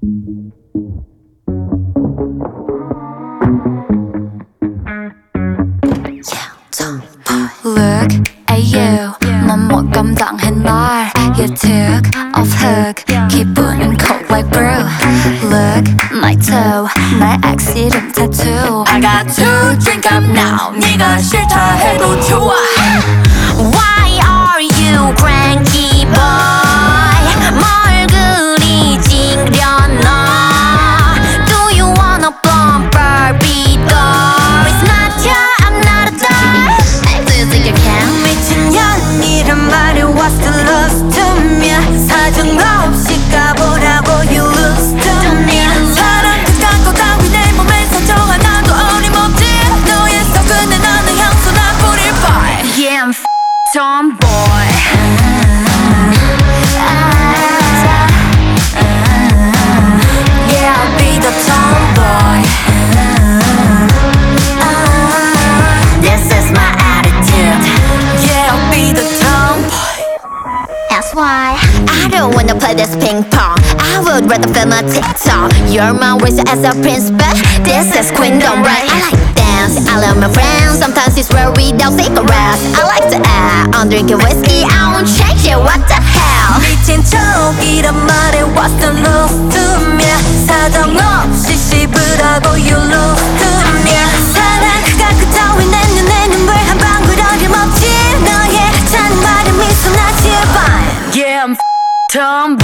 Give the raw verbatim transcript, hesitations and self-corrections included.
Look at you, 넌 뭐 감당해 날. You took off hook, 기분은 cold like brew. Look, my toe, 날 accident tattoo. I got to drink up now, 네가 싫다 해도 좋아. Why are you cranky boy? 뭘 그리 찡그려놔? Do you wanna bump Barbie doll? It's not your, I'm not a doll. Do you think you can? 미친년이란 말이 what's the love to me? 사정 없이 가보라고 you lose to me. 사랑 그딴 거 따위 내 몸에 사정 하나도 어림없지. 너의 속은에 나는 향수 나 뿌릴 boy. Yeah, I'm f***ing tomboy. Yeah, I'll be the tomboy. This is my attitude. Yeah, I'll be the tomboy. That's why I don't wanna play this ping pong. I would rather film a TikTok. You're my race as a prince, but this is queendom, right? I like dance, I love my friends. Sometimes it's rare without cigarettes. I like to act, I'm drinking whiskey. I won't change it, what the hell? 미친 척이란 말에 what's the love to me? 사정 없이 씹으라고 you lose to me. 사랑 그가 그 따위 내 눈에 눈물 한 방울 어림없지. 너의 하찮은 말에 미소 나 제발. Yeah, I'm f***ing tomboy.